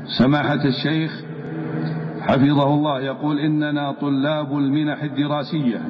سماحة الشيخ حفظه الله يقول: إننا طلاب المنح الدراسية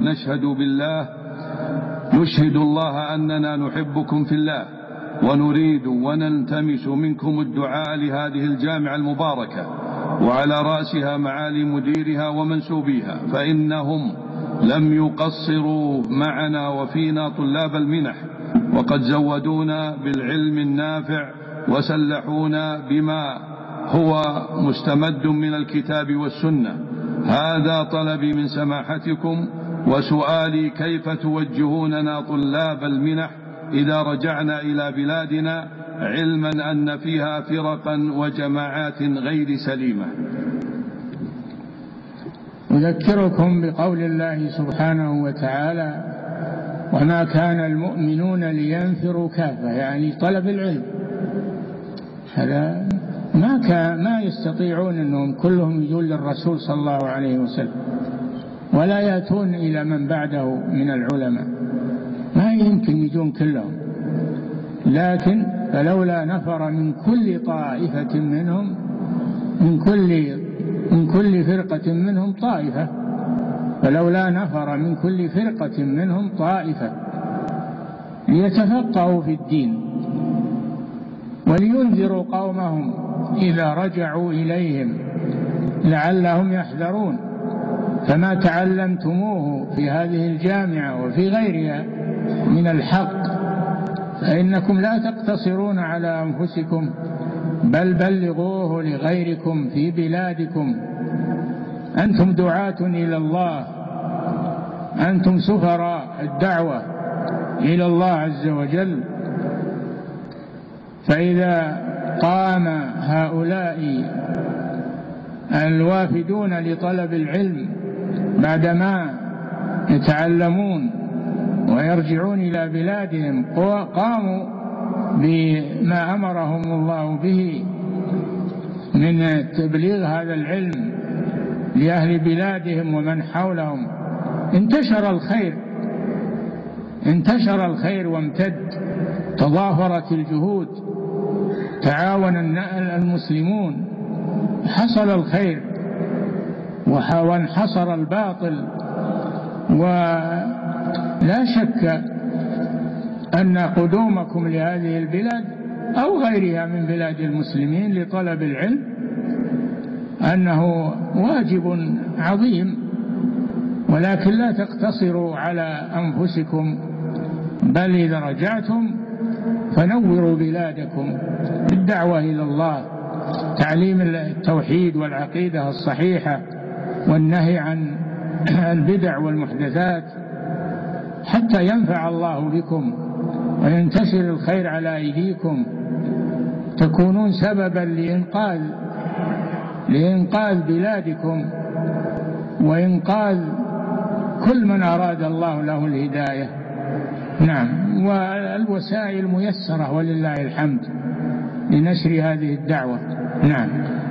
نشهد الله أننا نحبكم في الله، ونريد ونلتمس منكم الدعاء لهذه الجامعة المباركة، وعلى رأسها معالي مديرها ومنسوبيها، فإنهم لم يقصروا معنا وفينا طلاب المنح، وقد زودونا بالعلم النافع وسلحونا بما هو مستمد من الكتاب والسنة. هذا طلبي من سماحتكم وسؤالي: كيف توجهوننا طلاب المنح إذا رجعنا إلى بلادنا، علما أن فيها فرقا وجماعات غير سليمة؟ أذكركم بقول الله سبحانه وتعالى: وما كان المؤمنون لينفروا كافة، يعني طلب العلم. هذا ما يستطيعون أنهم كلهم يجون للرسول صلى الله عليه وسلم، ولا يأتون إلى من بعده من العلماء، ما يمكن يجون كلهم. لكن فلولا نفر من كل طائفة منهم، من كل فرقة منهم طائفة، فلولا نفر من كل فرقة منهم طائفة ليتفقهوا في الدين ولينذروا قومهم إذا رجعوا إليهم لعلهم يحذرون. فما تعلمتموه في هذه الجامعة وفي غيرها من الحق فإنكم لا تقتصرون على أنفسكم، بل بلغوه لغيركم في بلادكم. أنتم دعاة إلى الله، أنتم سفراء الدعوة إلى الله عز وجل. فإذا قام هؤلاء الوافدون لطلب العلم بعدما يتعلمون ويرجعون إلى بلادهم قاموا بما أمرهم الله به من تبليغ هذا العلم لأهل بلادهم ومن حولهم، انتشر الخير وامتد، تضافرت الجهود، تعاون المسلمون، حصل الخير وانحصر الباطل. ولا شك أن قدومكم لهذه البلاد أو غيرها من بلاد المسلمين لطلب العلم أنه واجب عظيم، ولكن لا تقتصروا على أنفسكم، بل إذا رجعتم فنوروا بلادكم بالدعوة إلى الله، تعليم التوحيد والعقيدة الصحيحة، والنهي عن البدع والمحدثات، حتى ينفع الله بكم وينتشر الخير على أيديكم، تكونون سببا لإنقاذ بلادكم وإنقاذ كل من أراد الله له الهداية. نعم، والوسائل ميسرة ولله الحمد لنشر هذه الدعوة. نعم.